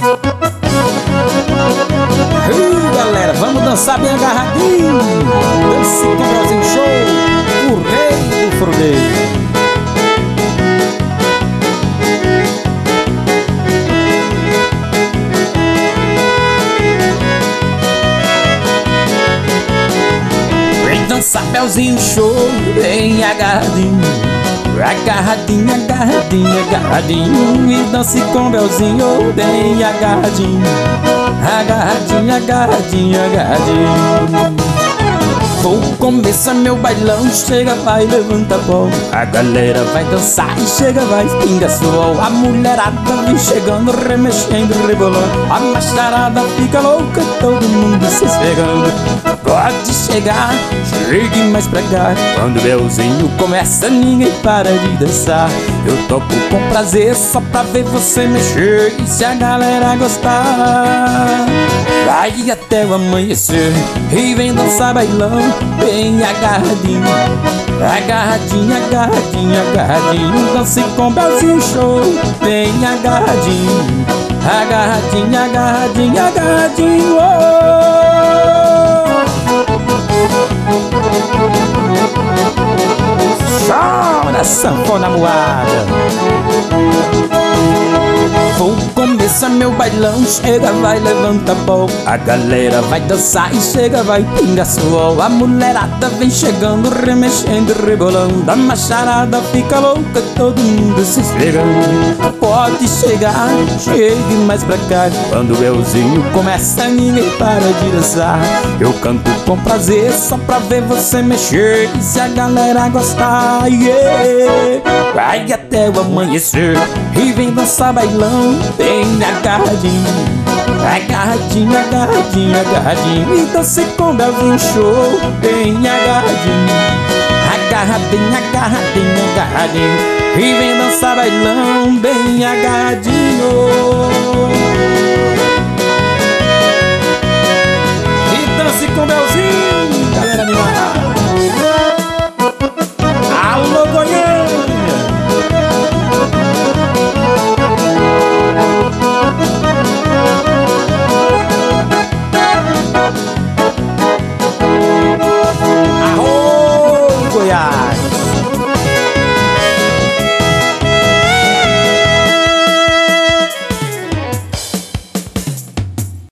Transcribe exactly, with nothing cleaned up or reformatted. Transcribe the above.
Ei, galera, vamos dançar bem agarradinho. Dance com Belzinho Show, o rei do forró. Dança Belzinho Show, bem agarradinho, agarradinho, agarradinho, agarradinho. E dance com Belzinho, bem agarradinho, agarradinho, agarradinho, agarradinho. Vou começar meu bailão, chega, vai, levanta a bola. A galera vai dançar e chega, vai, pinga suor. A mulherada vem chegando, remexendo, rebolando. A macharada fica louca, todo mundo se esfregando. Pode chegar, chegue mais pra cá. Quando o Belzinho começa, ninguém para de dançar. Eu toco com prazer só pra ver você mexer. E se a galera gostar, vai até o amanhecer. E vem dançar bailão, bem agarradinho, agarradinho, agarradinho, agarradinho. Dance com Belzinho Show, bem agarradinho, agarradinho, agarradinho, agarradinho. Oh! Chora, sanfona moada. Vou começar meu bailão, chega, vai, levanta a bola. A galera vai dançar e chega, vai, pinga suor. A mulherada vem chegando, remexendo, rebolando. A macharada fica louca, todo mundo se esfregando. Pode chegar, chegue mais pra cá. Quando o Belzinho começa, ninguém para de dançar. Eu canto com prazer só pra ver você mexer. E se a galera gostar, yeah, vai até o amanhecer. E vem dançar bailão, bem agarradinho, agarradinho, agarradinho, agarradinho. E dance com Belzinho Show, bem agarradinho, agarradinho, agarradinho, agarradinho. E vem dançar bailão, bem agarradinho. E dance com Belzinho.